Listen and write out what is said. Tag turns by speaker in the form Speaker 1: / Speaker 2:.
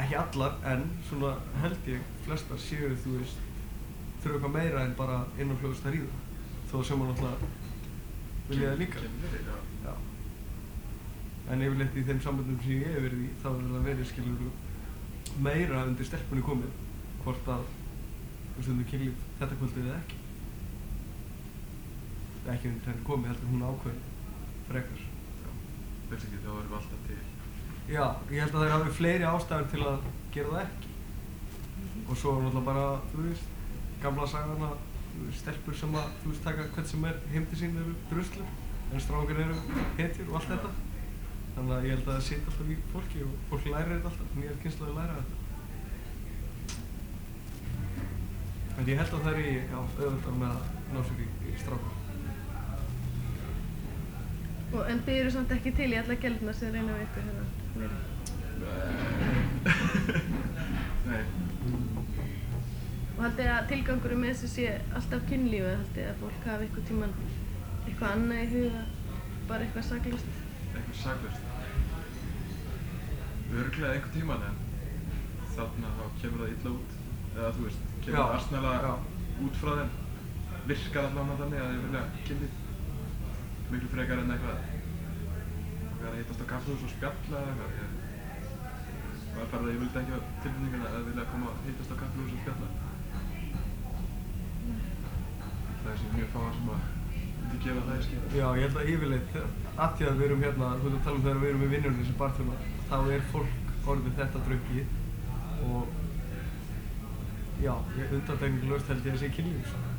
Speaker 1: ekki allar, en svona held ég flestar séu, þú veist, þurfa eitthvað meira en bara innanfljóðast að ríða. Þó sem maður náttúrulega vilja það líka. Já. En yfirleitt í þeim samböndum sem ég hef verið í, þá hefur það verið, skilur, meira undir stelpunni komið, hvort að þú stundum kynlíf þetta kvöldið eða ekki. Ekki undir henni komið, heldur hún ákveðin frekar.
Speaker 2: Já, basically þá erum við alltaf til.
Speaker 1: Já, ég held að það hafi fleiri ástæður til að gera það ekki. Og svo náttúrulega bara, þú veist, gamla sagan að stelpur sem að, þú veist, taka hvern sem er heim til sín eru druslur, en strákar eru hetjur og allt þetta. Þannig að ég held að það sitja alltaf í fólki og fólk lærir þetta alltaf, nýjar kynslóðir læra þetta. En ég held að það er já, auðvitað með að ná sér í strákar.
Speaker 3: En þið eru samt ekki til í alla gælurnar sem reyna við ykkur hérna nýri?
Speaker 2: Nei.
Speaker 3: Og haldið þið að tilgangurinn með þessu sé alltaf kynlífið? Haldið þið að fólk hafi einhvern tímann eitthvað annað í huga, bara eitthvað saklaust?
Speaker 2: Eitthvað saklaust? Örugglega einhvern tímann, en þarna þá kemur það illa út. Eða þú veist, kemur það arsnalega út frá þeim. Virkar allavega þannig að þeir vilja kynlíf. Miklu frekar en eitthvað að hittast á kaffihús og spjalla eða eitthvað. Ég bara ég vildi ekki á tilfinninguna að vilja koma að hittast á kaffihús og spjalla. Það er sem mjög fáar sem að myndi gefa það í skil.
Speaker 1: Já, ég held að yfirleitt, af því að við erum hérna, þú veist að tala þegar við erum í vinnunni sem barþjónar, þá er fólk orðið þetta drukkið og já, undantekningarlaust held ég að sé kynlíf.